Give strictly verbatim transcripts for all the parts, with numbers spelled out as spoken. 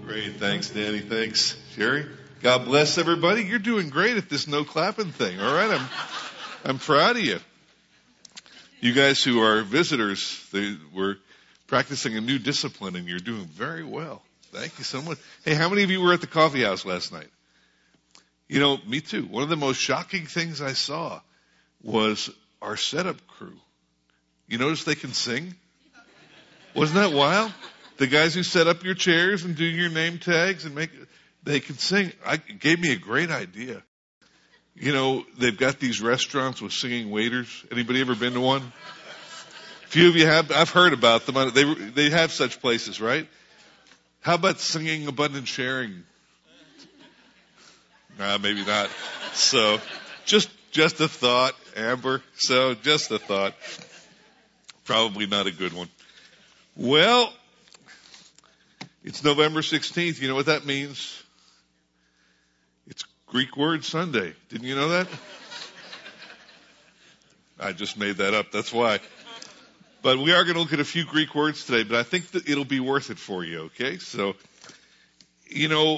Great. Thanks, Danny. Thanks, Sherry. God bless everybody. You're doing great at this no clapping thing. All right. I'm, I'm proud of you. You guys who are visitors, they were practicing a new discipline and you're doing very well. Thank you so much. Hey, how many of you were at the coffee house last night? You know, me too. One of the most shocking things I saw was our setup crew. You notice they can sing? Wasn't that wild? The guys who set up your chairs and do your name tags and make, they can sing. I, it gave me a great idea. You know, they've got these restaurants with singing waiters. Anybody ever been to one? A few of you have. I've heard about them. They, they have such places, right? How about singing abundant sharing? Nah, maybe not. So, just, just a thought, Amber. So, just a thought. Probably not a good one. Well, it's November sixteenth. You know what that means? It's Greek Word Sunday. Didn't you know that? I just made that up. That's why. But we are going to look at a few Greek words today, but I think that it'll be worth it for you, okay? So, you know,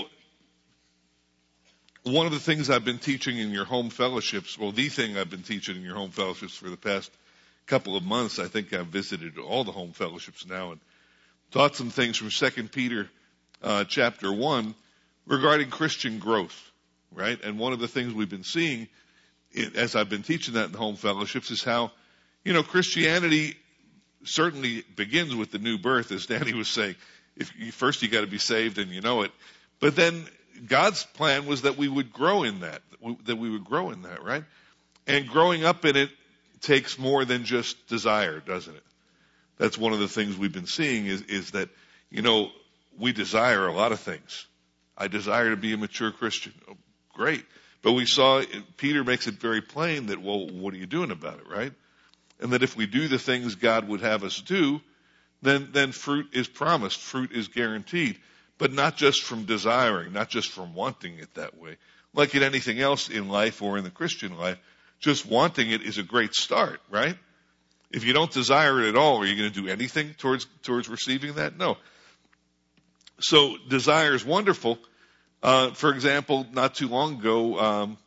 one of the things I've been teaching in your home fellowships, well, the thing I've been teaching in your home fellowships for the past couple of months, I think I've visited all the home fellowships now and taught some things from Second Peter uh, chapter one regarding Christian growth, right? And one of the things we've been seeing it, as I've been teaching that in the home fellowships is how, you know, Christianity certainly begins with the new birth, as Danny was saying. If you, first you got to be saved and you know it. But then God's plan was that we would grow in that, that we would grow in that, right? And growing up in it takes more than just desire, doesn't it? That's one of the things we've been seeing is, is that, you know, we desire a lot of things. I desire to be a mature Christian. Oh, great. But we saw, Peter makes it very plain that, well, what are you doing about it, right? And that if we do the things God would have us do, then, then fruit is promised, fruit is guaranteed. But not just from desiring, not just from wanting it that way. Like in anything else in life or in the Christian life, just wanting it is a great start, right? If you don't desire it at all, are you going to do anything towards, towards receiving that? No. So desire is wonderful. Uh, for example, not too long ago, um,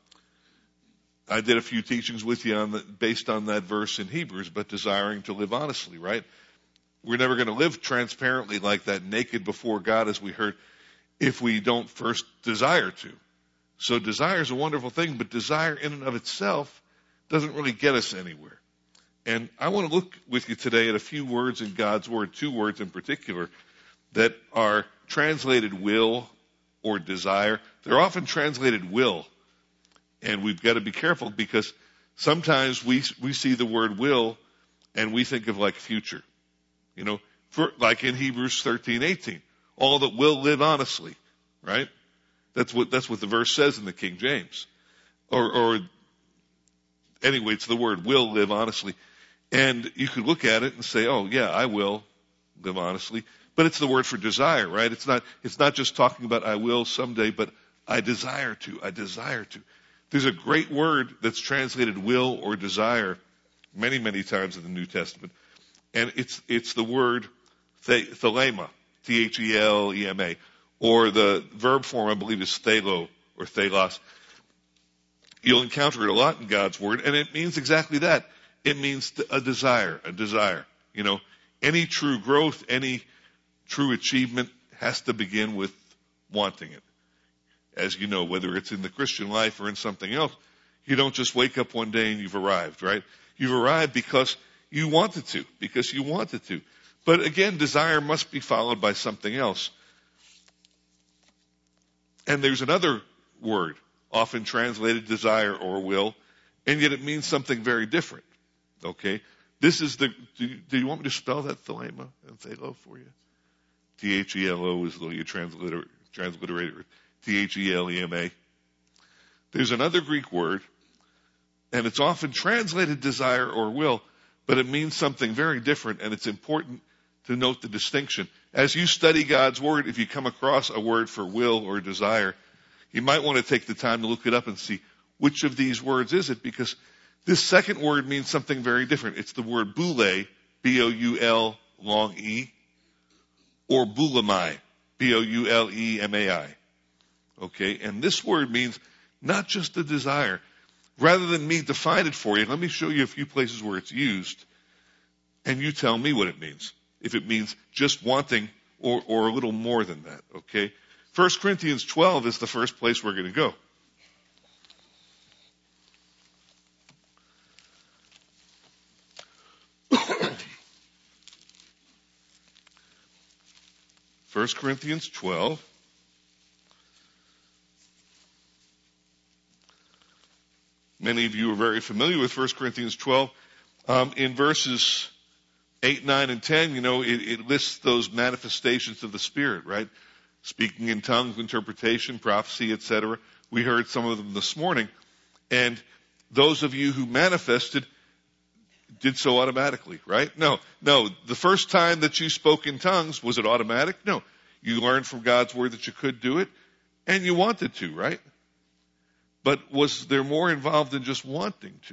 I did a few teachings with you on the, based on that verse in Hebrews, but desiring to live honestly, right? We're never going to live transparently like that, naked before God, as we heard, if we don't first desire to. So desire is a wonderful thing, but desire in and of itself doesn't really get us anywhere. And I want to look with you today at a few words in God's Word, two words in particular, that are translated will or desire. They're often translated will. And we've got to be careful because sometimes we we see the word will and we think of like future. You know, for, like in Hebrews thirteen eighteen, all that will live honestly, right? That's what that's what the verse says in the King James. Or, or anyway, it's the word will live honestly. And you could look at it and say, oh yeah, I will live honestly. But it's the word for desire, right? It's not, it's not just talking about I will someday, but I desire to, I desire to. There's a great word that's translated will or desire many, many times in the New Testament. And it's, it's the word thelema, T H E L E M A. Or the verb form, I believe, is thelo or thelos. You'll encounter it a lot in God's Word, and it means exactly that. It means a desire, a desire. You know, any true growth, any true achievement has to begin with wanting it. As you know, whether it's in the Christian life or in something else, you don't just wake up one day and you've arrived, right? You've arrived because you wanted to, because you wanted to. But again, desire must be followed by something else. And there's another word, often translated desire or will, and yet it means something very different. Okay? This is the, do you, do you want me to spell that thelema and thelo for you? T H E L O is the way you transliterate, transliterate it. T H E L E M A. There's another Greek word, and it's often translated desire or will, but it means something very different, and it's important to note the distinction. As you study God's Word, if you come across a word for will or desire, you might want to take the time to look it up and see which of these words is it, because this second word means something very different. It's the word boule, B O U L, long E, or boulamai, B O U L E M A I. Okay, and this word means not just a desire. Rather than me define it for you, let me show you a few places where it's used, and you tell me what it means. If it means just wanting or, or a little more than that, okay? First Corinthians twelve is the first place we're going to go. First Corinthians twelve. Many of you are very familiar with First Corinthians twelve. Um, in verses eight, nine, and ten, you know, it, it lists those manifestations of the Spirit, right? Speaking in tongues, interpretation, prophecy, et cetera. We heard some of them this morning. And those of you who manifested did so automatically, right? No, no. The first time that you spoke in tongues, was it automatic? No. You learned from God's word that you could do it, and you wanted to, right? But was there more involved than just wanting to?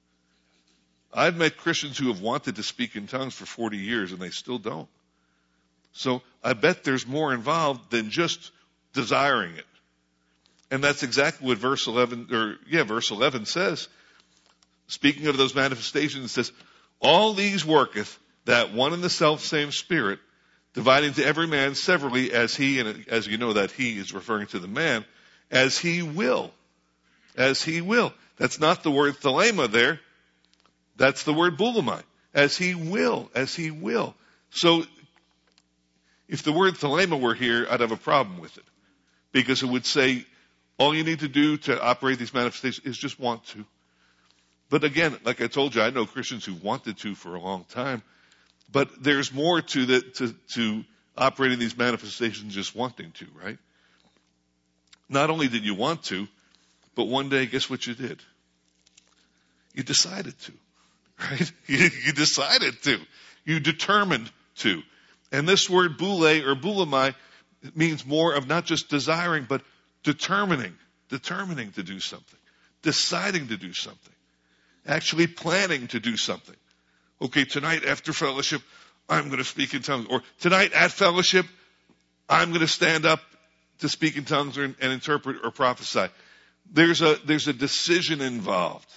I've met Christians who have wanted to speak in tongues for forty years and they still don't. So I bet there's more involved than just desiring it. And that's exactly what verse eleven, or yeah, verse eleven says. Speaking of those manifestations, it says, all these worketh that one and the self same Spirit, dividing to every man severally as he, and as you know that he is referring to the man, as he will. As he will. That's not the word thelema there. That's the word bulamai. As he will. As he will. So, if the word thelema were here, I'd have a problem with it. Because it would say, all you need to do to operate these manifestations is just want to. But again, like I told you, I know Christians who wanted to for a long time. But there's more to the, to, to operating these manifestations than just wanting to, right? Not only did you want to, but one day, guess what you did? You decided to, right? You, you decided to. You determined to. And this word boule or bulamai means more of not just desiring, but determining, determining to do something, deciding to do something, actually planning to do something. Okay, tonight after fellowship, I'm going to speak in tongues. Or tonight at fellowship, I'm going to stand up to speak in tongues or, and interpret or prophesy. There's a, there's a decision involved.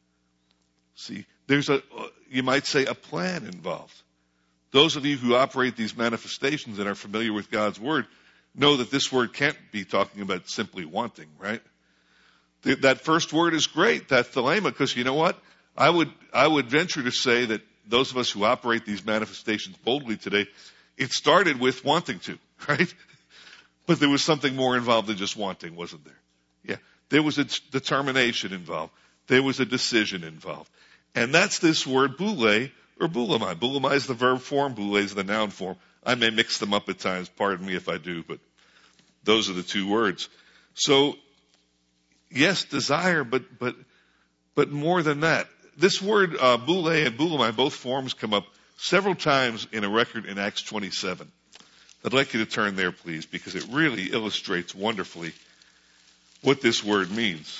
See, there's a, you might say a plan involved. Those of you who operate these manifestations and are familiar with God's word know that this word can't be talking about simply wanting, right? That first word is great, that thelema, because you know what? I would, I would venture to say that those of us who operate these manifestations boldly today, it started with wanting to, right? But there was something more involved than just wanting, wasn't there? Yeah. There was a determination involved. There was a decision involved. And that's this word boule or bulamai. Bulamai is the verb form, boule is the noun form. I may mix them up at times, pardon me if I do, but those are the two words. So, yes, desire, but, but, but more than that. This word, uh, boule and bulamai, both forms come up several times in a record in Acts twenty-seven. I'd like you to turn there, please, because it really illustrates wonderfully what this word means.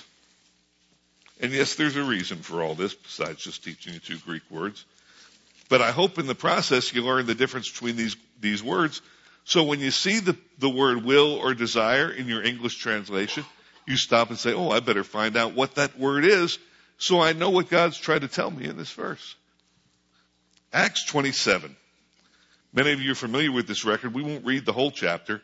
And yes, there's a reason for all this besides just teaching you two Greek words. But I hope in the process you learn the difference between these, these words. So when you see the, the word will or desire in your English translation, you stop and say, oh, I better find out what that word is so I know what God's trying to tell me in this verse. Acts twenty-seven. Many of you are familiar with this record. We won't read the whole chapter.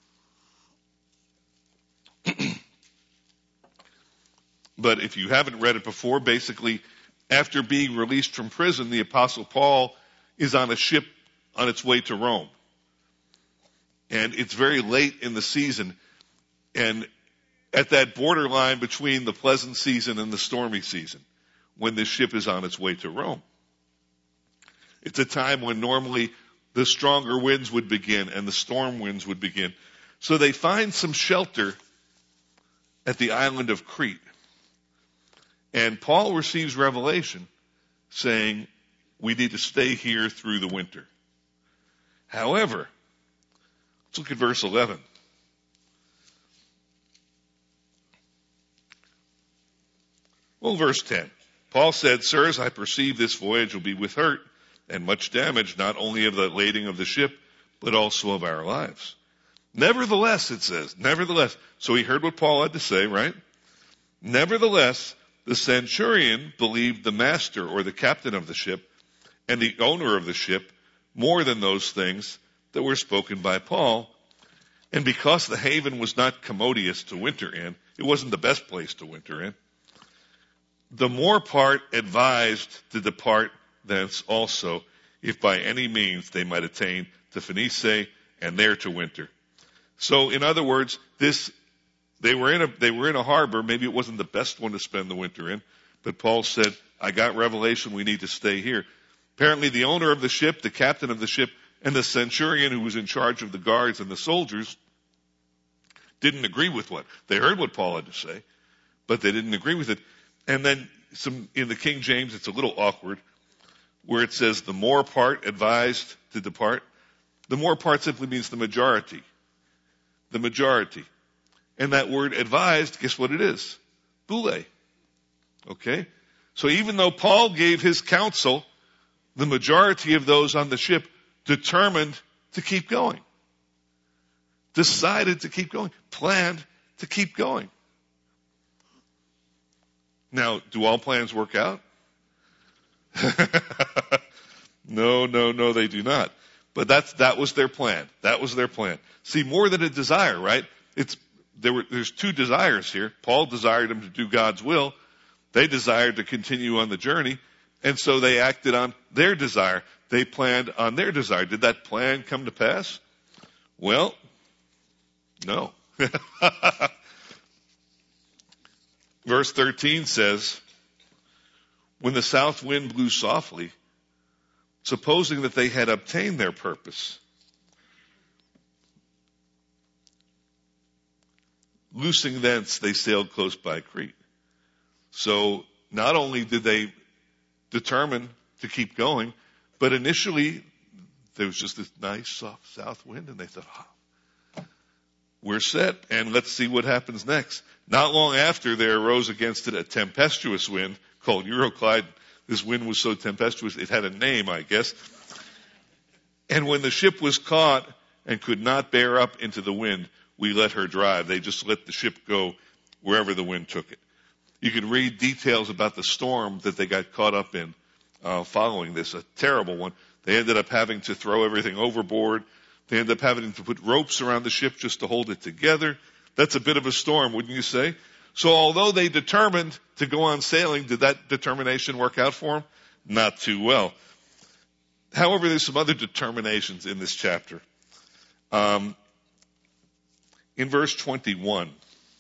But if you haven't read it before, basically, after being released from prison, the Apostle Paul is on a ship on its way to Rome. And it's very late in the season. And at that borderline between the pleasant season and the stormy season, when this ship is on its way to Rome. It's a time when normally the stronger winds would begin and the storm winds would begin. So they find some shelter at the island of Crete. And Paul receives revelation saying, we need to stay here through the winter. However, let's look at verse eleven. Well, verse ten. Paul said, sirs, I perceive this voyage will be with hurt and much damage, not only of the lading of the ship, but also of our lives. Nevertheless, it says, nevertheless. So he heard what Paul had to say, right? Nevertheless, the centurion believed the master or the captain of the ship and the owner of the ship more than those things that were spoken by Paul. And because the haven was not commodious to winter in, it wasn't the best place to winter in, the more part advised to depart thence also, if by any means they might attain to Phoenice and there to winter. So in other words, this, they were in a, they were in a harbor. Maybe it wasn't the best one to spend the winter in, but Paul said, I got revelation. We need to stay here. Apparently the owner of the ship, the captain of the ship, and the centurion who was in charge of the guards and the soldiers didn't agree with what, they heard what Paul had to say, but they didn't agree with it. And then some, in the King James, it's a little awkward, where it says the more part advised to depart. The more part simply means the majority. The majority. And that word advised, guess what it is? Boule. Okay? So even though Paul gave his counsel, the majority of those on the ship determined to keep going. Decided to keep going. Planned to keep going. Now, do all plans work out? No, no, no, they do not. But that's, that was their plan. That was their plan. See, more than a desire, right? It's, there were, there's two desires here. Paul desired them to do God's will. They desired to continue on the journey. And so they acted on their desire. They planned on their desire. Did that plan come to pass? Well, no. Verse thirteen says, when the south wind blew softly, supposing that they had obtained their purpose, loosing thence, they sailed close by Crete. So not only did they determine to keep going, but initially there was just this nice soft south wind, and they thought, oh, we're set, and let's see what happens next. Not long after, there arose against it a tempestuous wind called Euroclide. This wind was so tempestuous, it had a name, I guess. And when the ship was caught and could not bear up into the wind, we let her drive. They just let the ship go wherever the wind took it. You can read details about the storm that they got caught up in uh, following this, a terrible one. They ended up having to throw everything overboard. They ended up having to put ropes around the ship just to hold it together. That's a bit of a storm, wouldn't you say? So although they determined to go on sailing, did that determination work out for them? Not too well. However, there's some other determinations in this chapter. Um, in verse twenty-one,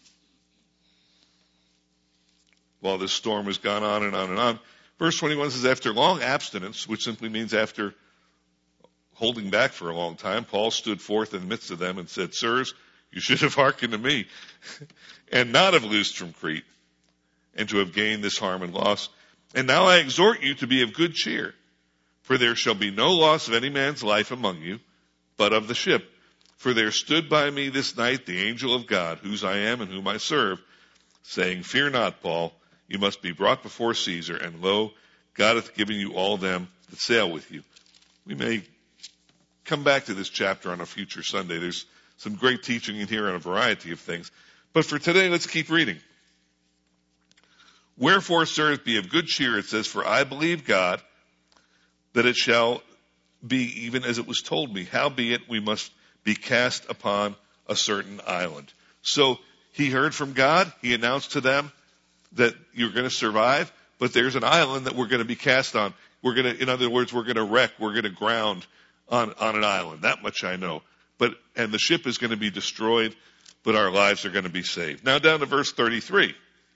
while this storm has gone on and on and on, verse twenty-one says, after long abstinence, which simply means after holding back for a long time, Paul stood forth in the midst of them and said, sirs, you should have hearkened to me and not have loosed from Crete and to have gained this harm and loss. And now I exhort you to be of good cheer, for there shall be no loss of any man's life among you, but of the ship. For there stood by me this night the angel of God, whose I am and whom I serve, saying, fear not, Paul, you must be brought before Caesar, and lo, God hath given you all them that sail with you. We may come back to this chapter on a future Sunday. There's some great teaching in here on a variety of things. But for today, let's keep reading. Wherefore, sirs, be of good cheer, it says, for I believe God, that it shall be even as it was told me. Howbeit, we must be cast upon a certain island. So he heard from God. He announced to them that you're going to survive, but there's an island that we're going to be cast on. We're going to, in other words, we're going to wreck. We're going to ground on, on an island. That much I know. But, and the ship is going to be destroyed, but our lives are going to be saved. Now down to verse thirty-three.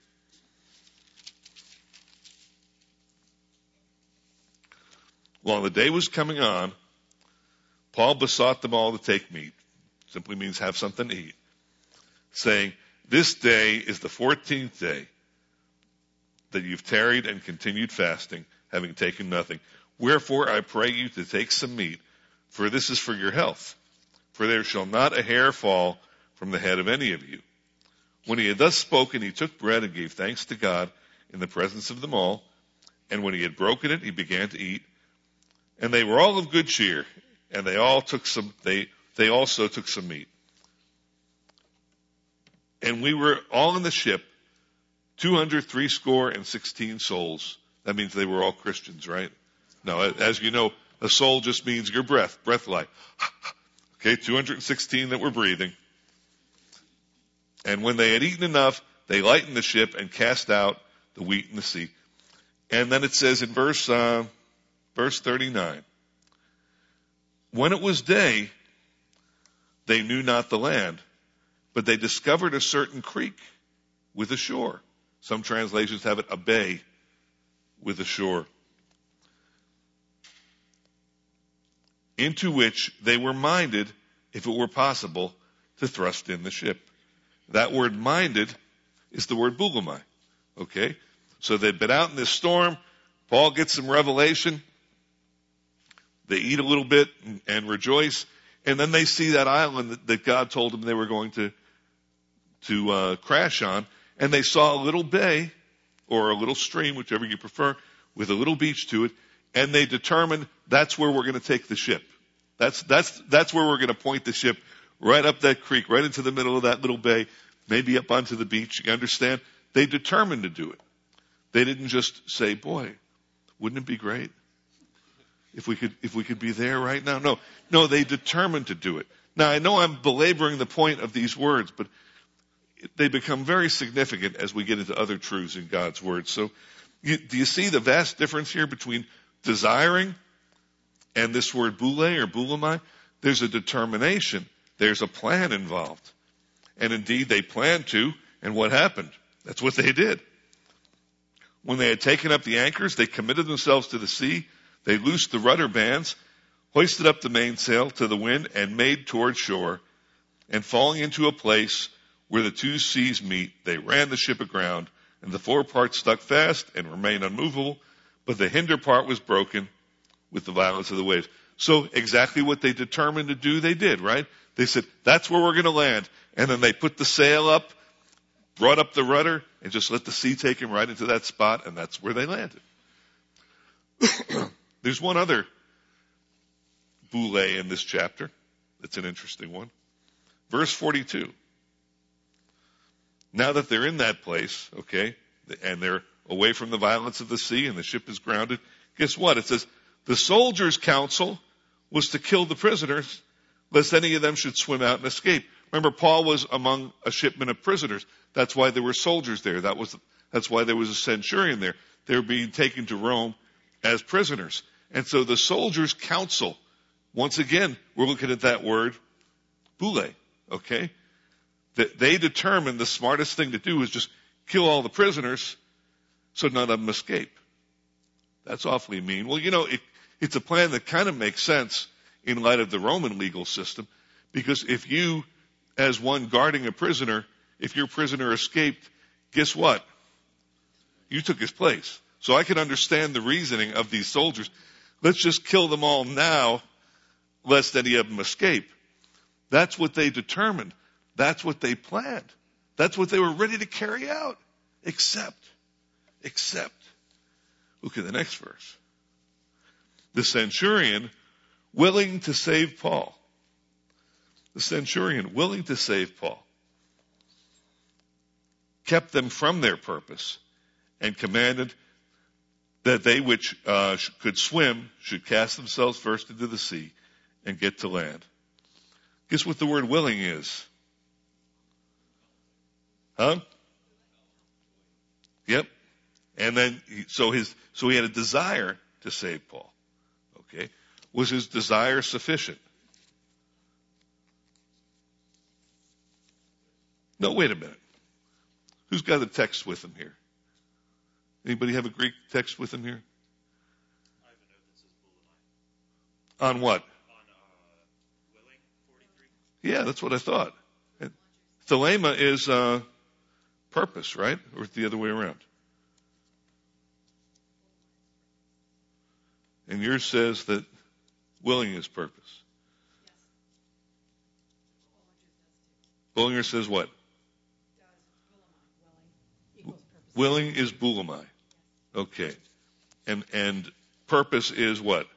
While the day was coming on, Paul besought them all to take meat. Simply means have something to eat. Saying, this day is the fourteenth day that you've tarried and continued fasting, having taken nothing. Wherefore I pray you to take some meat, for this is for your health. For there shall not a hair fall from the head of any of you. When he had thus spoken, he took bread and gave thanks to God in the presence of them all. And when he had broken it, he began to eat. And they were all of good cheer, and they all took some, they, they also took some meat. And we were all in the ship, two hundred three score and sixteen souls. That means they were all Christians, right? No, as you know, a soul just means your breath, breath life. Okay, two hundred sixteen that were breathing. And when they had eaten enough, they lightened the ship and cast out the wheat in the sea. And then it says in verse, uh, verse thirty-nine, when it was day, they knew not the land, but they discovered a certain creek with a shore. Some translations have it a bay with a shore, into which they were minded, if it were possible, to thrust in the ship. That word minded is the word bulamai. Okay? So they've been out in this storm. Paul gets some revelation. They eat a little bit and, and rejoice. And then they see that island that, that God told them they were going to, to uh, crash on. And they saw a little bay, or a little stream, whichever you prefer, with a little beach to it. And they determined that's where we're going to take the ship. That's, that's, that's where we're going to point the ship, right up that creek, right into the middle of that little bay, maybe up onto the beach. You understand? They determined to do it. They didn't just say, boy, wouldn't it be great if we could, if we could be there right now? No, no, they determined to do it. Now, I know I'm belaboring the point of these words, but they become very significant as we get into other truths in God's word. So you, do you see the vast difference here between desiring and this word boule or bulamai? There's a determination. There's a plan involved. And indeed, they planned to, and what happened? That's what they did. When they had taken up the anchors, they committed themselves to the sea. They loosed the rudder bands, hoisted up the mainsail to the wind, and made toward shore. And falling into a place where the two seas meet, they ran the ship aground, and the fore part stuck fast and remained unmovable, but the hinder part was broken with the violence of the waves. So exactly what they determined to do, they did, right? They said, that's where we're going to land. And then they put the sail up, brought up the rudder, and just let the sea take them right into that spot, and that's where they landed. There's one other boule in this chapter. That's an interesting one. Verse forty-two. Now that they're in that place, okay, and they're away from the violence of the sea and the ship is grounded, guess what? It says, the soldiers' counsel was to kill the prisoners, lest any of them should swim out and escape. Remember, Paul was among a shipment of prisoners. That's why there were soldiers there. That was, that's why there was a centurion there. They were being taken to Rome as prisoners. And so the soldiers' counsel, once again, we're looking at that word, boule, okay? That they determined the smartest thing to do is just kill all the prisoners so none of them escape. That's awfully mean. Well, you know, it, it's a plan that kind of makes sense in light of the Roman legal system, because if you, as one guarding a prisoner, if your prisoner escaped, guess what? You took his place. So I can understand the reasoning of these soldiers. Let's just kill them all now, lest any of them escape. That's what they determined. That's what they planned. That's what they were ready to carry out. Except, except, look at the next verse. The centurion willing to save Paul. The centurion willing to save Paul kept them from their purpose and commanded that they which uh, could swim should cast themselves first into the sea and get to land. Guess what the word willing is? Huh? Yep. And then, so his, so he had a desire to save Paul. Okay. Was his desire sufficient? No, wait a minute. Who's got a text with him here? Anybody have a Greek text with him here? I have a note that says bulamai. On what? On uh, willing, forty-three. Yeah, that's what I thought. Thelema is uh, purpose, right? Or it's the other way around? And yours says that willing is purpose. Bullinger says what? Willing is bulamai. Okay. And and purpose is what?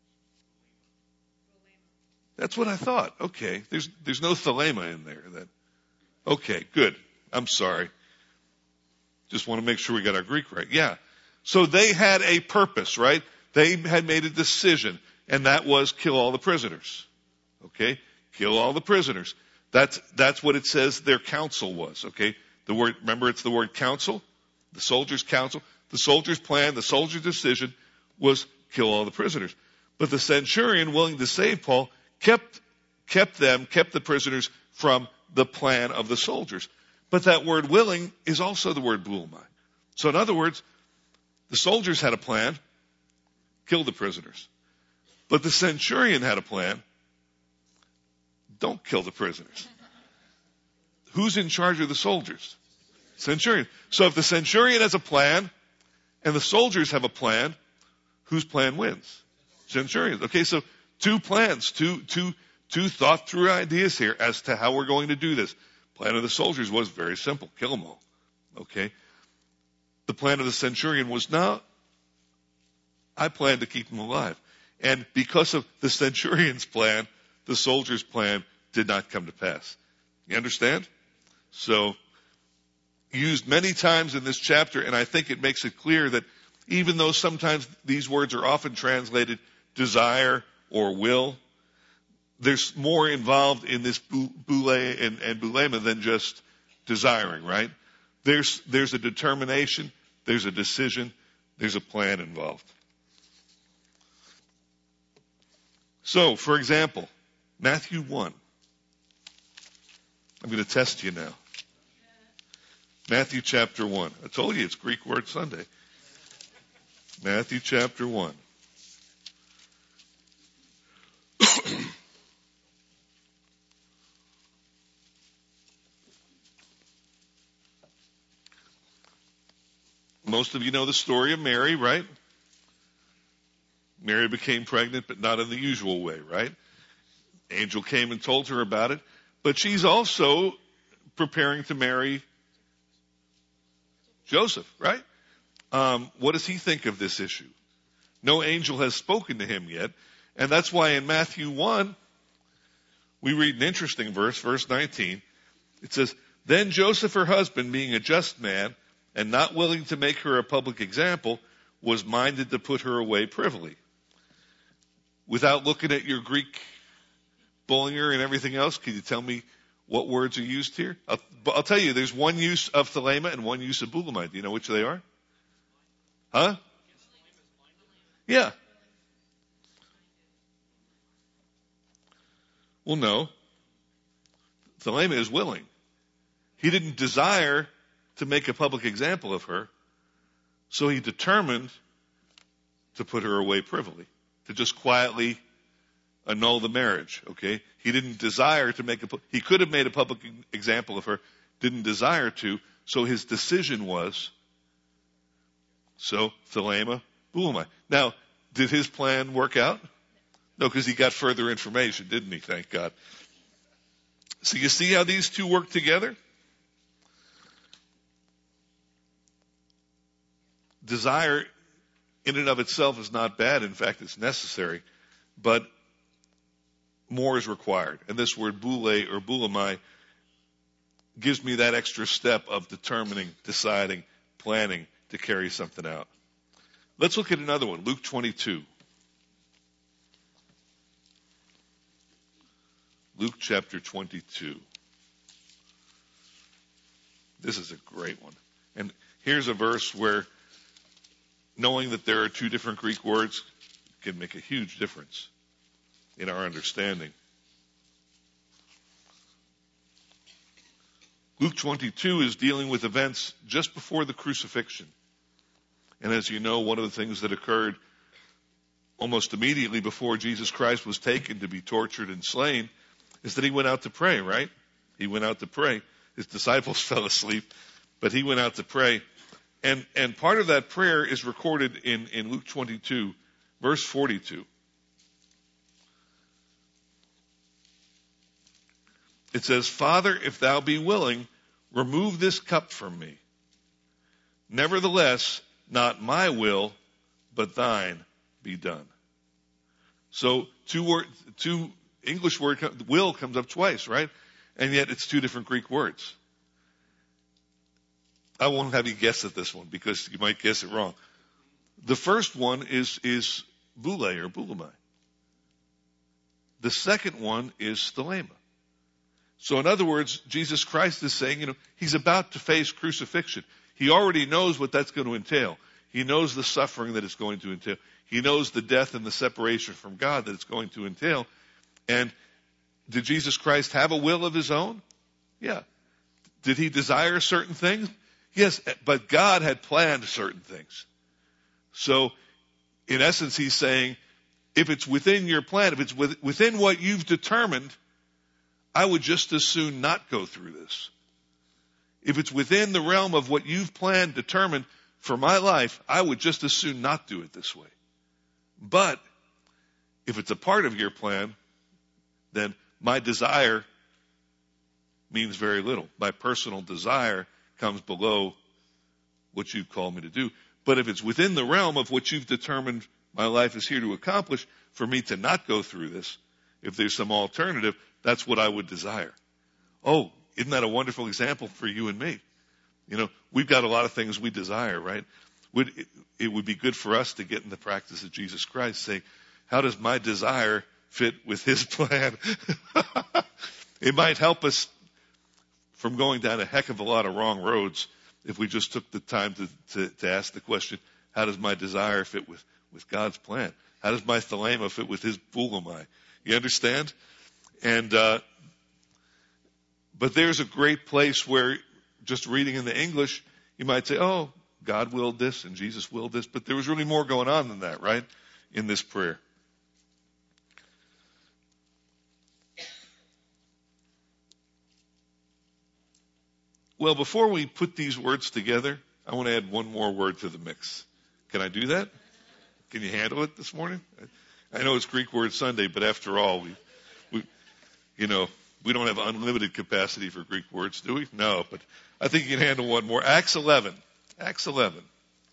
That's what I thought. Okay. There's there's no thelema in there. That Okay, good. I'm sorry. Just want to make sure we got our Greek right. Yeah. So they had a purpose, right? They had made a decision, and that was kill all the prisoners. Okay? Kill all the prisoners. That's, that's what it says their counsel was, okay? The word, remember it's the word counsel? The soldiers' counsel. The soldiers' plan, the soldiers' decision was kill all the prisoners. But the centurion, willing to save Paul, kept, kept them, kept the prisoners from the plan of the soldiers. But that word willing is also the word boulomai. So in other words, the soldiers had a plan, kill the prisoners. But the centurion had a plan, don't kill the prisoners. Who's in charge of the soldiers? Centurion. So if the centurion has a plan and the soldiers have a plan, whose plan wins? Centurions. Okay, so two plans, two, two, two thought through ideas here as to how we're going to do this. Plan of the soldiers was very simple. Kill them all. Okay. The plan of the centurion was, no, I plan to keep them alive. And because of the centurion's plan, the soldier's plan did not come to pass. You understand? So, used many times in this chapter, and I think it makes it clear that even though sometimes these words are often translated desire or will, there's more involved in this boule and, and boulema than just desiring, right? There's, there's a determination, there's a decision, there's a plan involved. So, for example, Matthew one. I'm going to test you now. Matthew chapter one. I told you it's Greek Word Sunday. Matthew chapter one. Most of you know the story of Mary, right? Mary became pregnant, but not in the usual way, right? Angel came and told her about it. But she's also preparing to marry Joseph, right? Um, what does he think of this issue? No angel has spoken to him yet. And that's why in Matthew one, we read an interesting verse, verse nineteen. It says, then Joseph, her husband, being a just man and not willing to make her a public example, was minded to put her away privily. Without looking at your Greek Bullinger and everything else, can you tell me what words are used here? I'll, I'll tell you, there's one use of thelema and one use of boulamai. Do you know which they are? Huh? Yeah. Well, no. Thelema is willing. He didn't desire to make a public example of her, so he determined to put her away privily, to just quietly annul the marriage, okay? He didn't desire to make a, he could have made a public example of her, didn't desire to, so his decision was, so, thelema, boulamai. Now, did his plan work out? No, because he got further information, didn't he? Thank God. So you see how these two work together? Desire in and of itself is not bad. In fact, it's necessary. But more is required. And this word boule or boulamai gives me that extra step of determining, deciding, planning to carry something out. Let's look at another one, Luke twenty-two. Luke chapter twenty-two. This is a great one. And here's a verse where knowing that there are two different Greek words can make a huge difference in our understanding. Luke twenty-two is dealing with events just before the crucifixion. And as you know, one of the things that occurred almost immediately before Jesus Christ was taken to be tortured and slain is that he went out to pray, right? He went out to pray. His disciples fell asleep, but he went out to pray. And, and part of that prayer is recorded in, in Luke twenty-two, verse forty-two. It says, Father, if thou be willing, remove this cup from me. Nevertheless, not my will, but thine be done. So two word, two English word, will comes up twice, right? and yet it's two different Greek words. I won't have you guess at this one because you might guess it wrong. The first one is, is boule or boulemai. The second one is thelema. So in other words, Jesus Christ is saying, you know, he's about to face crucifixion. He already knows what that's going to entail. He knows the suffering that it's going to entail. He knows the death and the separation from God that it's going to entail. And did Jesus Christ have a will of his own? Yeah. Did he desire certain things? Yes, but God had planned certain things. So in essence, he's saying, if it's within your plan, if it's within what you've determined, I would just as soon not go through this. If it's within the realm of what you've planned, determined for my life, I would just as soon not do it this way. But if it's a part of your plan, then my desire means very little. My personal desire comes below what you've called me to do. But if it's within the realm of what you've determined my life is here to accomplish, for me to not go through this, if there's some alternative, that's what I would desire. Oh, isn't that a wonderful example for you and me? You know, we've got a lot of things we desire, right? Would, it, it would be good for us to get in the practice of Jesus Christ, saying, how does my desire fit with his plan? It might help us from going down a heck of a lot of wrong roads if we just took the time to, to, to ask the question, how does my desire fit with, with God's plan? How does my thelema fit with his boulemai? You understand? And, uh, but there's a great place where just reading in the English, you might say, oh, God willed this and Jesus willed this, but there was really more going on than that, right? In this prayer. Well, before we put these words together, I want to add one more word to the mix. Can I do that? Can you handle it this morning? I know it's Greek Word Sunday, but after all, we, we, you know, we don't have unlimited capacity for Greek words, do we? No, but I think you can handle one more. Acts eleven. Acts eleven.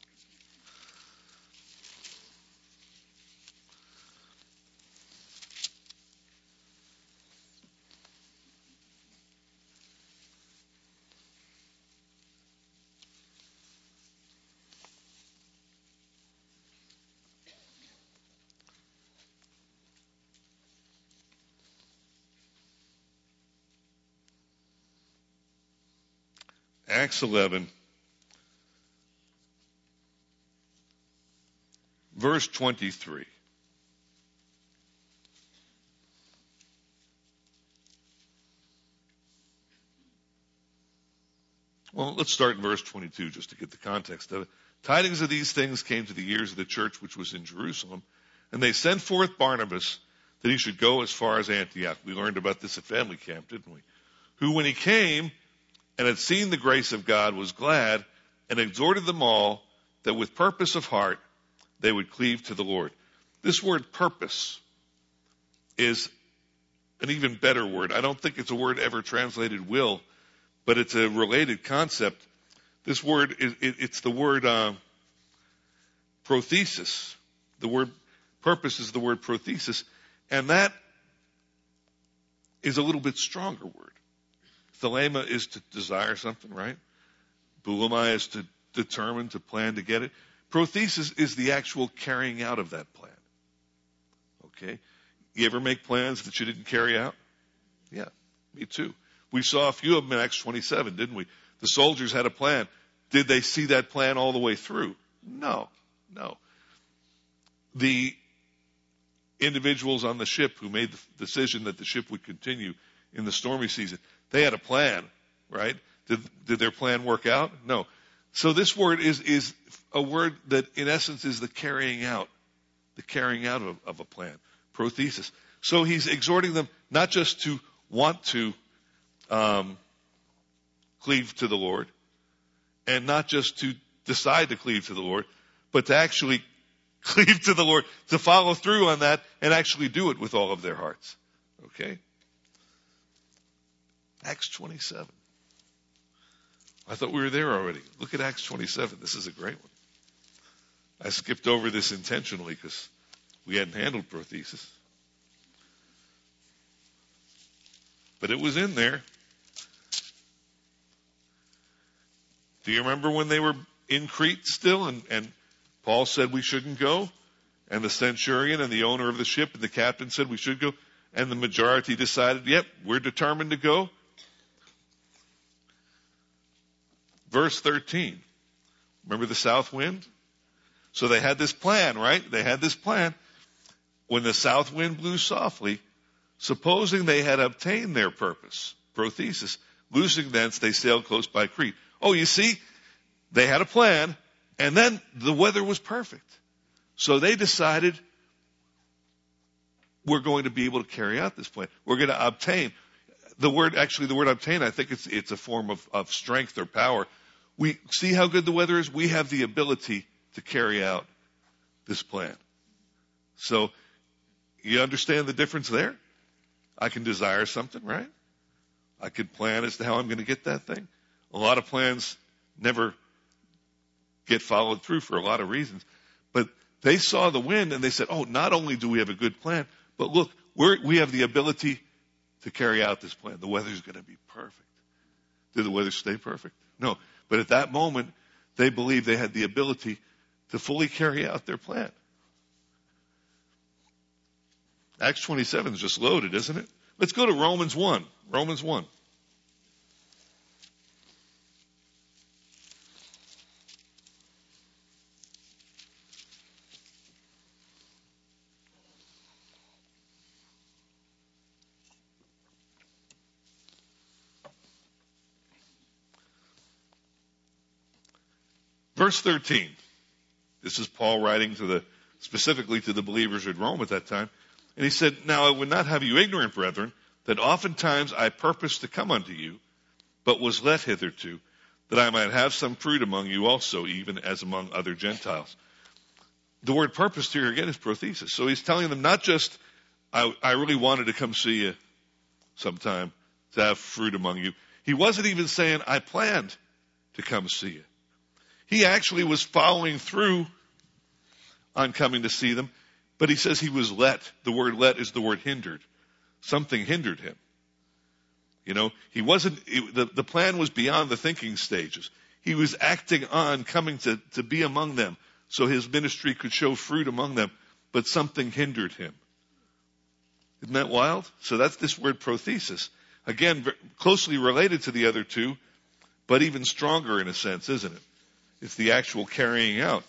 Acts eleven, verse twenty-three. Well, let's start in verse twenty-two just to get the context of it. Tidings of these things came to the ears of the church which was in Jerusalem, and they sent forth Barnabas that he should go as far as Antioch. We learned about this at family camp, didn't we? Who, when he came and had seen the grace of God, was glad and exhorted them all that with purpose of heart they would cleave to the Lord. This word purpose is an even better word. I don't think it's a word ever translated will, but it's a related concept. This word, is, it, it's the word uh, prothesis. The word purpose is the word prothesis, and that is a little bit stronger word. Thelema is to desire something, right? Boulemai is to determine, to plan to get it. Prothesis is the actual carrying out of that plan. Okay? You ever make plans that you didn't carry out? Yeah, me too. We saw a few of them in Acts twenty-seven, didn't we? The soldiers had a plan. Did they see that plan all the way through? No, no. The individuals on the ship who made the decision that the ship would continue in the stormy season, they had a plan, right? Did, did their plan work out? No. So this word is, is a word that in essence is the carrying out, the carrying out of, of a plan, prothesis. So he's exhorting them not just to want to um, cleave to the Lord, and not just to decide to cleave to the Lord, but to actually cleave to the Lord, to follow through on that and actually do it with all of their hearts. Okay? Acts twenty-seven. I thought we were there already. Look at Acts twenty-seven. This is a great one. I skipped over this intentionally because we hadn't handled prothesis. but it was in there. Do you remember when they were in Crete still and, and Paul said we shouldn't go? And the centurion and the owner of the ship and the captain said we should go. And the majority decided, yep, we're determined to go. Verse thirteen. Remember the south wind? So they had this plan, right? They had this plan. When the south wind blew softly, supposing they had obtained their purpose, prothesis, loosing thence, they sailed close by Crete. Oh, you see, they had a plan, and then the weather was perfect. So they decided, we're going to be able to carry out this plan. We're going to obtain. The word, actually, the word obtain, I think it's, it's a form of, of strength or power. We see how good the weather is. We have the ability to carry out this plan. So, you understand the difference there? I can desire something, right? I could plan as to how I'm going to get that thing. A lot of plans never get followed through for a lot of reasons. But they saw the wind and they said, oh, not only do we have a good plan, but look, we're, we have the ability to carry out this plan. The weather's going to be perfect. Did the weather stay perfect? No. But at that moment, they believed they had the ability to fully carry out their plan. Acts twenty-seven is just loaded, isn't it? Let's go to Romans one. Romans one. Verse thirteen. This is Paul writing to the, specifically to the believers at Rome at that time. And he said, now I would not have you ignorant, brethren, that oftentimes I purposed to come unto you, but was let hitherto, that I might have some fruit among you also, even as among other Gentiles. The word purpose here again is prothesis. So he's telling them not just, I, I really wanted to come see you sometime to have fruit among you. He wasn't even saying, I planned to come see you. He actually was following through on coming to see them. But he says he was let. The word let is the word hindered. Something hindered him. You know, he wasn't, it, the, the plan was beyond the thinking stages. He was acting on coming to, to be among them so his ministry could show fruit among them, but something hindered him. Isn't that wild? So that's this word prothesis. Again, closely related to the other two, but even stronger in a sense, isn't it? It's the actual carrying out.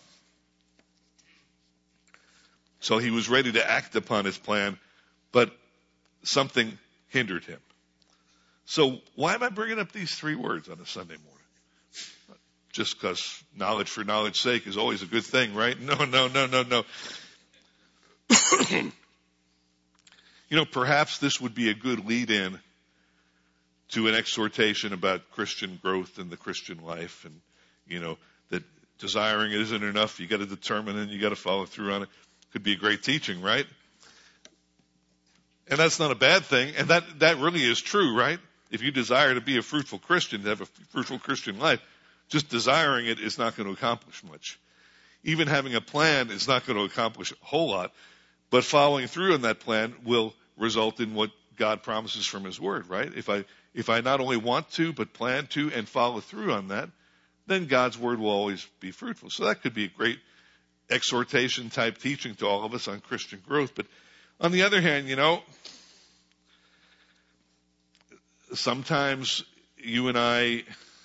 So he was ready to act upon his plan, but something hindered him. So why am I bringing up these three words on a Sunday morning? Just because knowledge for knowledge's sake is always a good thing, right? No, no, no, no, no. You know, perhaps this would be a good lead-in to an exhortation about Christian growth and the Christian life, and, you know, that desiring it isn't enough. You got to determine it and you got to follow through on it. Could be a great teaching, right? And that's not a bad thing. And that, that really is true, right? If you desire to be a fruitful Christian, to have a fruitful Christian life, just desiring it is not going to accomplish much. Even having a plan is not going to accomplish a whole lot. But following through on that plan will result in what God promises from His Word, right? If I, if I not only want to, but plan to and follow through on that, then God's Word will always be fruitful. So that could be a great exhortation type teaching to all of us on Christian growth. But on the other hand, you know, sometimes you and I,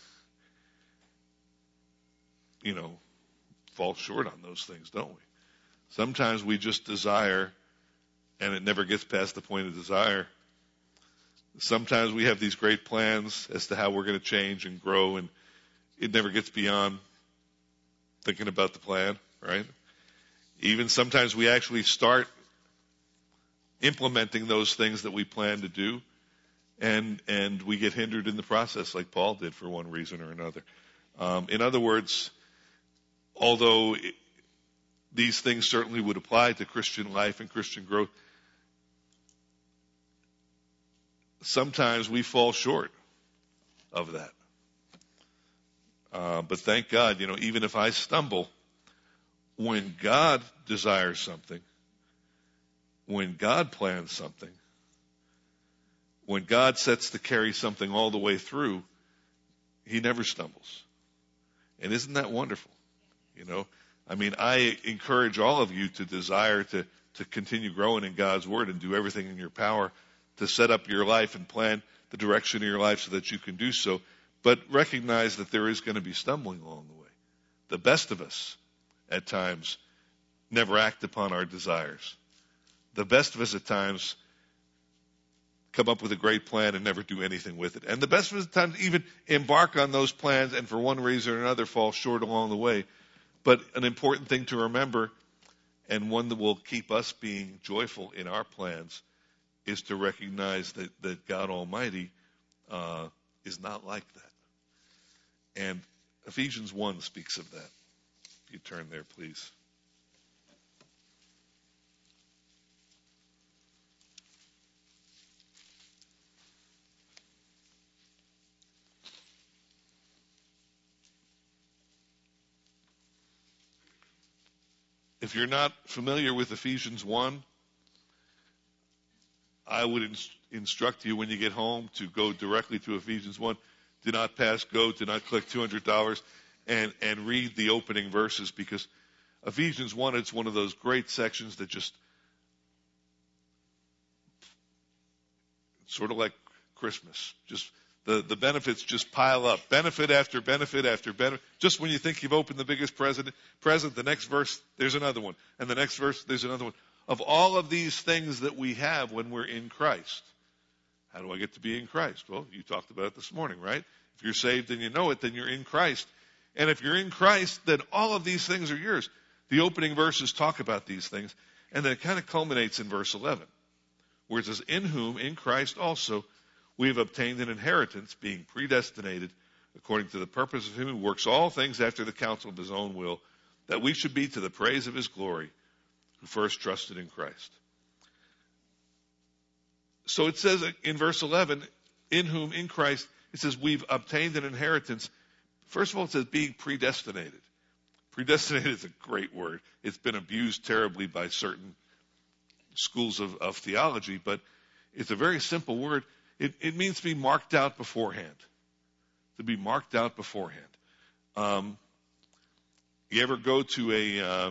you know, fall short on those things, don't we? Sometimes we just desire and it never gets past the point of desire. Sometimes we have these great plans as to how we're going to change and grow, and it never gets beyond thinking about the plan. Right? Even sometimes we actually start implementing those things that we plan to do, and and we get hindered in the process, like Paul did for one reason or another. Um, in other words, although it, these things certainly would apply to Christian life and Christian growth, sometimes we fall short of that. Uh, but thank God, you know, even if I stumble, when God desires something, when God plans something, when God sets to carry something all the way through, he never stumbles. And isn't that wonderful? You know, I mean, I encourage all of you to desire to, to continue growing in God's Word and do everything in your power to set up your life and plan the direction of your life so that you can do so. But recognize that there is going to be stumbling along the way. The best of us, at times, never act upon our desires. The best of us, at times, come up with a great plan and never do anything with it. And the best of us, at times, even embark on those plans and for one reason or another fall short along the way. But an important thing to remember, and one that will keep us being joyful in our plans, is to recognize that, that God Almighty uh, is not like that. And Ephesians one speaks of that. If you turn there, please. If you're not familiar with Ephesians one, I would ins- instruct you when you get home to go directly to Ephesians one. Do not pass go, do not click two hundred dollars, and, and read the opening verses, because Ephesians one, it's one of those great sections that just, sort of like Christmas, just the, the benefits just pile up. Benefit after benefit after benefit. Just when you think you've opened the biggest present, present, the next verse, there's another one. And the next verse, there's another one. Of all of these things that we have when we're in Christ. How do I get to be in Christ? Well, you talked about it this morning, right? If you're saved and you know it, then you're in Christ. And if you're in Christ, then all of these things are yours. The opening verses talk about these things. And then it kind of culminates in verse eleven, where it says, in whom, in Christ also, we have obtained an inheritance, being predestinated according to the purpose of him who works all things after the counsel of his own will, that we should be to the praise of his glory, who first trusted in Christ. So it says in verse eleven, in whom, in Christ, it says we've obtained an inheritance. First of all, it says being predestinated. Predestinated is a great word. It's been abused terribly by certain schools of, of theology, but it's a very simple word. It, it means to be marked out beforehand. To be marked out beforehand. Um, you ever go to a uh,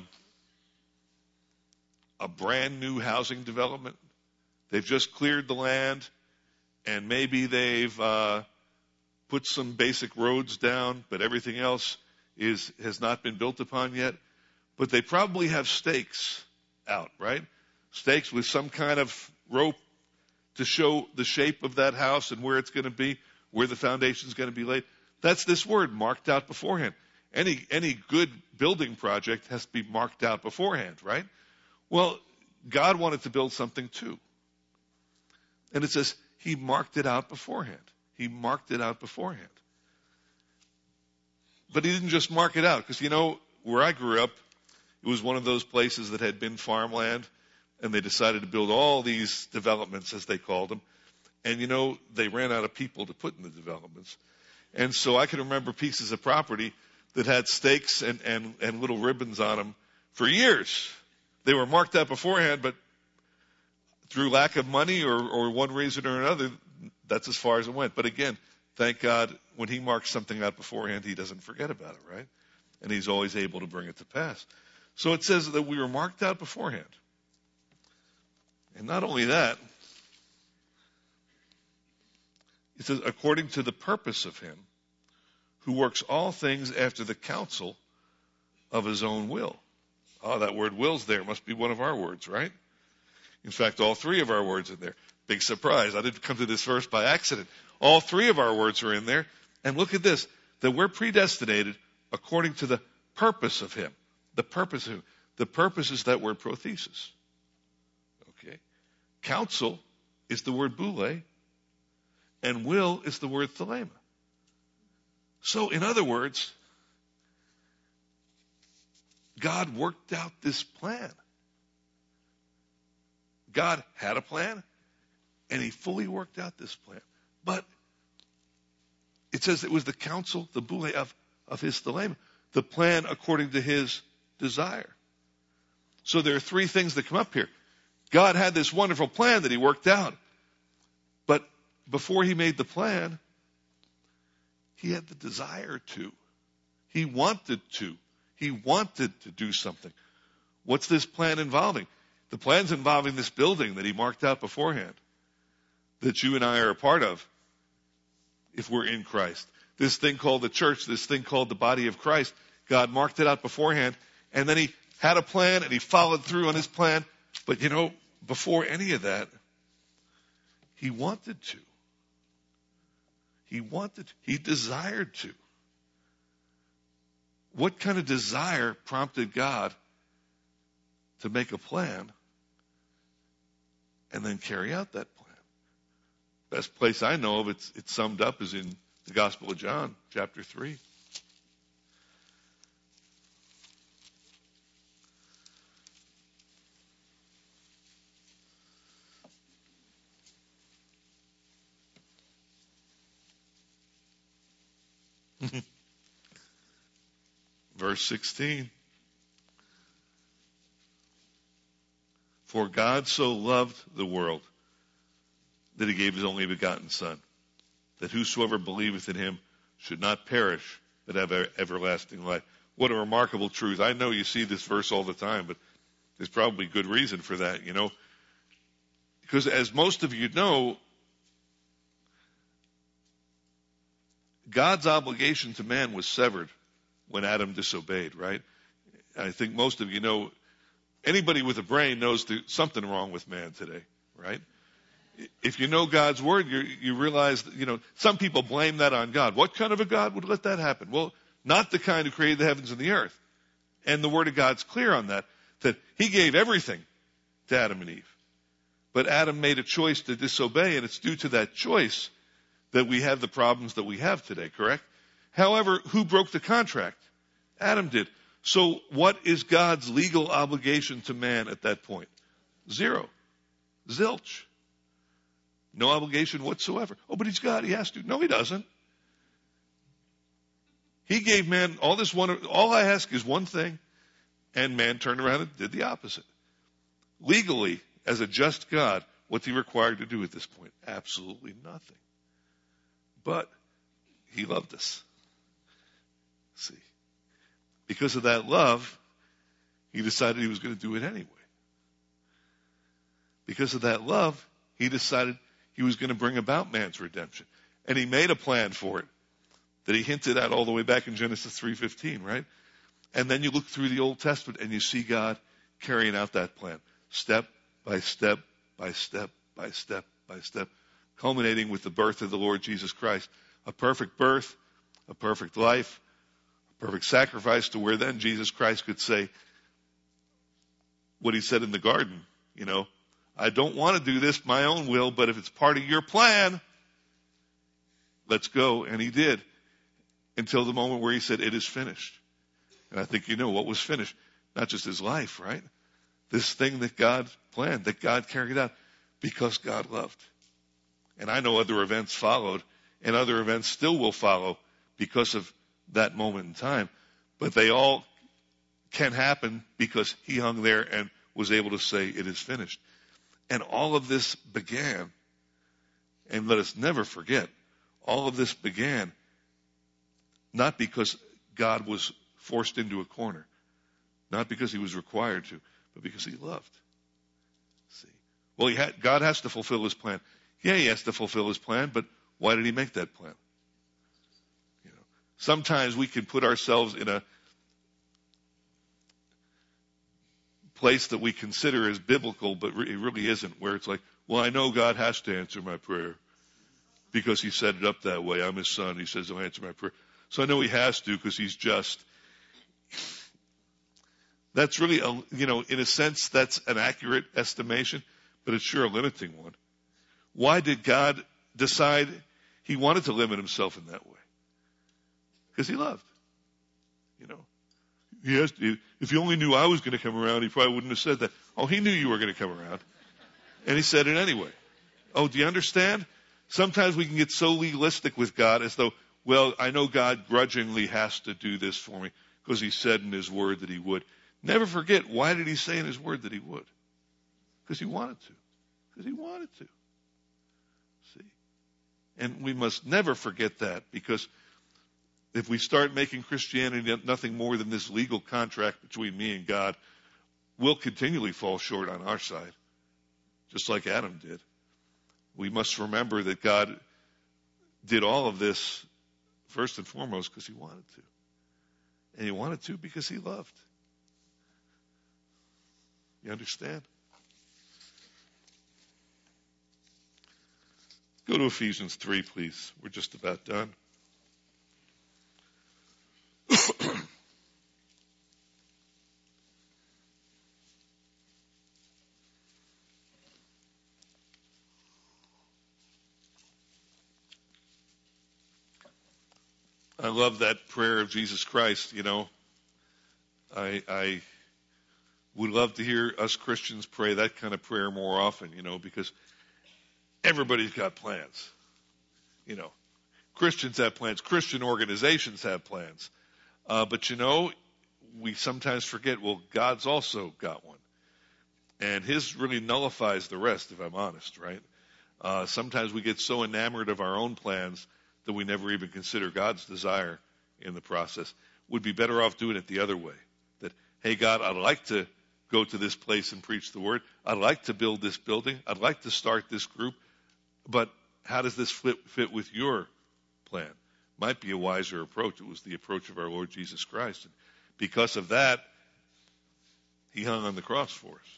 a brand new housing development? They've just cleared the land, and maybe they've uh, put some basic roads down, but everything else is has not been built upon yet. But they probably have stakes out, right? Stakes with some kind of rope to show the shape of that house and where it's going to be, where the foundation is going to be laid. That's this word, marked out beforehand. Any any good building project has to be marked out beforehand, right? Well, God wanted to build something too. And it says he marked it out beforehand. He marked it out beforehand. But he didn't just mark it out, because, you know, where I grew up, it was one of those places that had been farmland, and they decided to build all these developments, as they called them. And, you know, they ran out of people to put in the developments. And so I can remember pieces of property that had stakes and, and, and little ribbons on them for years. They were marked out beforehand, but through lack of money or, or one reason or another, that's as far as it went. But again, thank God, when he marks something out beforehand, he doesn't forget about it, right? And he's always able to bring it to pass. So it says that we were marked out beforehand. And not only that, it says, according to the purpose of him who works all things after the counsel of his own will. Oh, that word will's there. It must be one of our words, right? In fact, all three of our words in there. Big surprise. I didn't come to this verse by accident. All three of our words are in there. And look at this, that we're predestinated according to the purpose of him. The purpose of him. The purpose is that word prothesis. Okay. Counsel is the word boule, and will is the word thelema. So, in other words, God worked out this plan. God had a plan, and he fully worked out this plan. But it says it was the counsel, the boule of, of his thelema, the plan according to his desire. So there are three things that come up here. God had this wonderful plan that he worked out, but before he made the plan, he had the desire to. He wanted to. He wanted to do something. What's this plan involving? The plan's involving this building that he marked out beforehand, that you and I are a part of if we're in Christ. This thing called the church, this thing called the body of Christ, God marked it out beforehand, and then he had a plan and he followed through on his plan. But you know, before any of that, he wanted to. He wanted to. He desired to. What kind of desire prompted God to make a plan and then carry out that plan? Best place I know of it's, it's summed up is in the Gospel of John, chapter three. Verse sixteen. For God so loved the world that he gave his only begotten Son, that whosoever believeth in him should not perish, but have everlasting life. What a remarkable truth. I know you see this verse all the time, but there's probably good reason for that, you know. Because as most of you know, God's obligation to man was severed when Adam disobeyed, right? I think most of you know, anybody with a brain knows there's something wrong with man today, right? If you know God's word, you, you realize that, you know, some people blame that on God. What kind of a God would let that happen? Well, not the kind who created the heavens and the earth. And the word of God's clear on that, that he gave everything to Adam and Eve. But Adam made a choice to disobey, and it's due to that choice that we have the problems that we have today, correct? However, who broke the contract? Adam did. So what is God's legal obligation to man at that point? Zero. Zilch. No obligation whatsoever. Oh, but he's God. He has to. No, he doesn't. He gave man all this one. All I ask is one thing, and man turned around and did the opposite. Legally, as a just God, what's he required to do at this point? Absolutely nothing. But he loved us. See, because of that love, he decided he was going to do it anyway. Because of that love, he decided he was going to bring about man's redemption. And he made a plan for it that he hinted at all the way back in Genesis three fifteen, right? And then you look through the Old Testament and you see God carrying out that plan, step by step by step by step by step, culminating with the birth of the Lord Jesus Christ. A perfect birth, a perfect life, a perfect sacrifice, to where then Jesus Christ could say what he said in the garden, you know, I don't want to do this my own will, but if it's part of your plan, let's go. And he did, until the moment where he said, it is finished. And I think you know what was finished. Not just his life, right? This thing that God planned, that God carried out, because God loved. And I know other events followed, and other events still will follow because of that moment in time. But they all can happen because he hung there and was able to say, it is finished. And all of this began, and let us never forget, all of this began not because God was forced into a corner, not because he was required to, but because he loved. See, well, he had, God has to fulfill his plan. Yeah, he has to fulfill his plan, but why did he make that plan? You know, sometimes we can put ourselves in a place that we consider as biblical, but it really isn't, where it's like, well, I know God has to answer my prayer because he set it up that way. I'm his son. He says he'll answer my prayer. So I know he has to because he's just. That's really, a, you know, in a sense, that's an accurate estimation, but it's sure a limiting one. Why did God decide he wanted to limit himself in that way? Because he loved. You know, he has to, if he only knew I was going to come around, he probably wouldn't have said that. Oh, he knew you were going to come around, and he said it anyway. Oh, do you understand? Sometimes we can get so legalistic with God, as though, well, I know God grudgingly has to do this for me because he said in his word that he would. Never forget, why did he say in his word that he would? Because he wanted to. Because he wanted to. See? And we must never forget that, because if we start making Christianity nothing more than this legal contract between me and God, we'll continually fall short on our side, just like Adam did. We must remember that God did all of this first and foremost because he wanted to. And he wanted to because he loved. You understand? Go to Ephesians three, please. We're just about done. I love that prayer of Jesus Christ, you know. I, I would love to hear us Christians pray that kind of prayer more often, you know, because everybody's got plans. You know, Christians have plans. Christian organizations have plans. Uh, but, you know, we sometimes forget, well, God's also got one. And his really nullifies the rest, if I'm honest, right? Uh, sometimes we get so enamored of our own plans that we never even consider God's desire in the process. Would be better off doing it the other way. That, hey, God, I'd like to go to this place and preach the word. I'd like to build this building. I'd like to start this group. But how does this fit, fit with your plan? Might be a wiser approach. It was the approach of our Lord Jesus Christ. And because of that, he hung on the cross for us.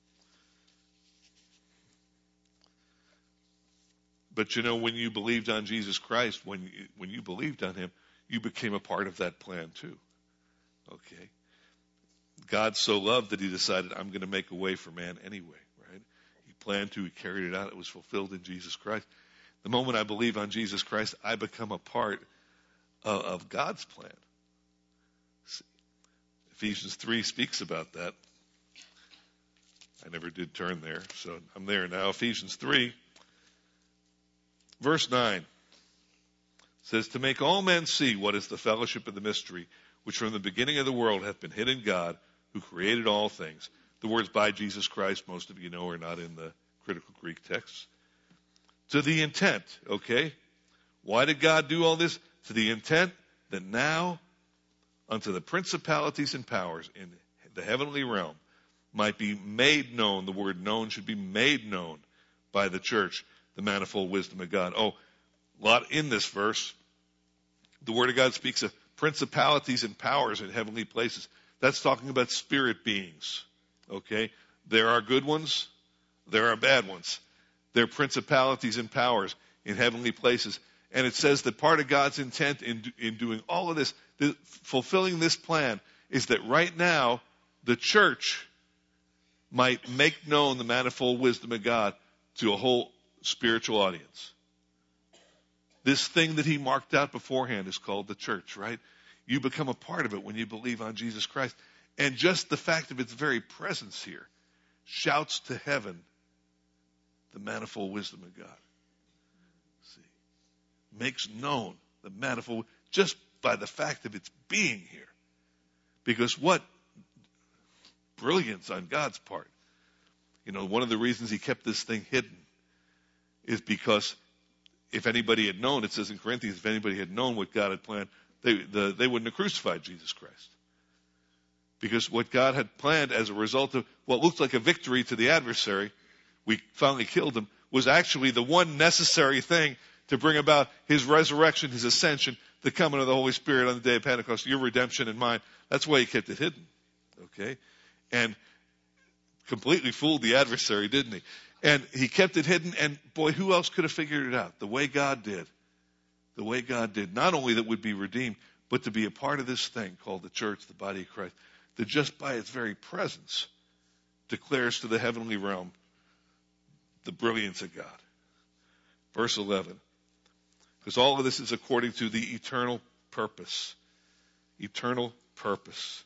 But, you know, when you believed on Jesus Christ, when you, when you believed on him, you became a part of that plan too. Okay? God so loved that he decided, I'm going to make a way for man anyway, right? He planned to, he carried it out. It was fulfilled in Jesus Christ. The moment I believe on Jesus Christ, I become a part of, of God's plan. See, Ephesians three speaks about that. I never did turn there, so I'm there now. Ephesians three. Verse nine says, to make all men see what is the fellowship of the mystery, which from the beginning of the world hath been hid in God, who created all things. The words by Jesus Christ, most of you know, are not in the critical Greek texts. To the intent, okay? Why did God do all this? To the intent that now unto the principalities and powers in the heavenly realm might be made known. The word known should be made known by the church, the manifold wisdom of God. Oh, a lot in this verse. The Word of God speaks of principalities and powers in heavenly places. That's talking about spirit beings. Okay? There are good ones. There are bad ones. There are principalities and powers in heavenly places. And it says that part of God's intent in, in doing all of this, the, fulfilling this plan, is that right now the church might make known the manifold wisdom of God to a whole spiritual audience. This thing that he marked out beforehand is called the church, right? You become a part of it when you believe on Jesus Christ. And just the fact of its very presence here shouts to heaven the manifold wisdom of God. See, makes known the manifold, just by the fact of its being here. Because what brilliance on God's part. You know, one of the reasons he kept this thing hidden is because if anybody had known, it says in Corinthians, if anybody had known what God had planned, they, the, they wouldn't have crucified Jesus Christ. Because what God had planned as a result of what looked like a victory to the adversary, we finally killed him, was actually the one necessary thing to bring about his resurrection, his ascension, the coming of the Holy Spirit on the day of Pentecost, your redemption and mine. That's why he kept it hidden. Okay? And completely fooled the adversary, didn't he? And he kept it hidden, and boy, who else could have figured it out? The way God did. The way God did. Not only that we'd be redeemed, but to be a part of this thing called the church, the body of Christ, that just by its very presence declares to the heavenly realm the brilliance of God. Verse eleven. Because all of this is according to the eternal purpose. Eternal purpose.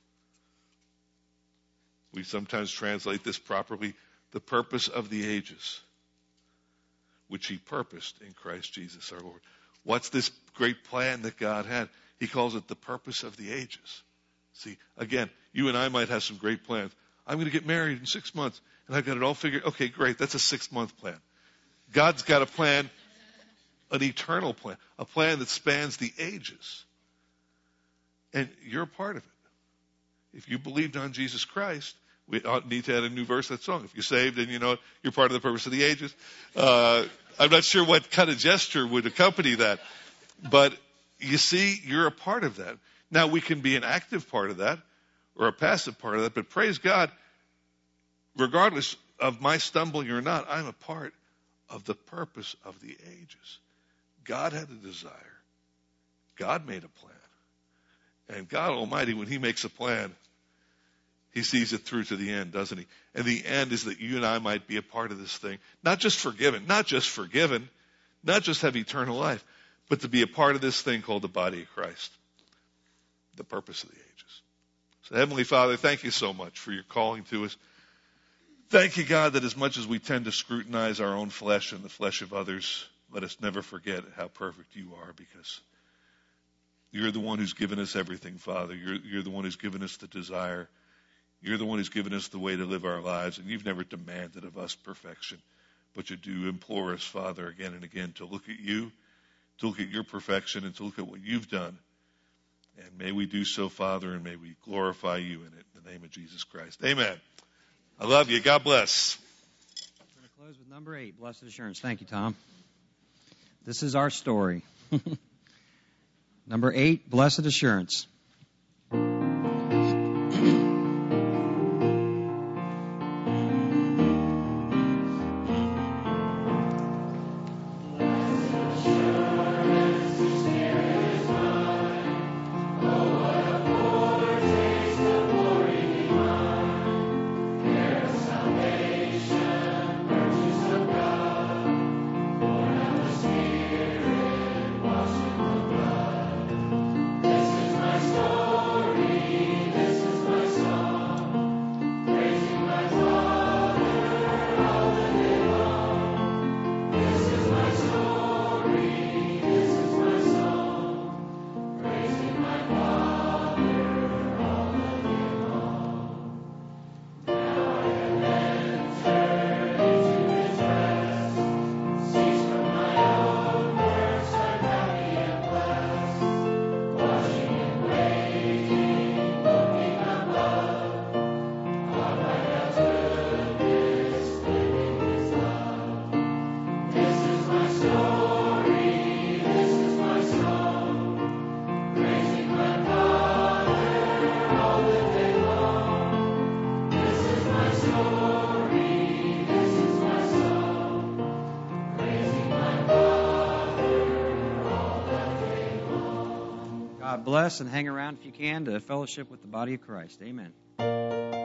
We sometimes translate this properly, the purpose of the ages, which he purposed in Christ Jesus our Lord. What's this great plan that God had? He calls it the purpose of the ages. See, again, you and I might have some great plans. I'm going to get married in six months, and I've got it all figured. Okay, great. That's a six-month plan. God's got a plan an eternal plan, a plan that spans the ages. And you're a part of it. If you believed on Jesus Christ, we need to add a new verse to that song. If you're saved and you know it, you're part of the purpose of the ages. Uh, I'm not sure what kind of gesture would accompany that. But you see, you're a part of that. Now, we can be an active part of that or a passive part of that, but praise God, regardless of my stumbling or not, I'm a part of the purpose of the ages. God had a desire. God made a plan. And God Almighty, when he makes a plan, he sees it through to the end, doesn't he? And the end is that you and I might be a part of this thing. Not just forgiven, not just forgiven, not just have eternal life, but to be a part of this thing called the body of Christ. The purpose of the ages. So Heavenly Father, thank you so much for your calling to us. Thank you, God, that as much as we tend to scrutinize our own flesh and the flesh of others, let us never forget how perfect you are, because you're the one who's given us everything, Father. You're, you're the one who's given us the desire. You're the one who's given us the way to live our lives, and you've never demanded of us perfection. But you do implore us, Father, again and again, to look at you, to look at your perfection, and to look at what you've done. And may we do so, Father, and may we glorify you in it. In the name of Jesus Christ. Amen. I love you. God bless. We're going to close with number eight, Blessed Assurance. Thank you, Tom. This is our story. Number eight, Blessed Assurance. God bless, and hang around if you can to fellowship with the body of Christ. Amen.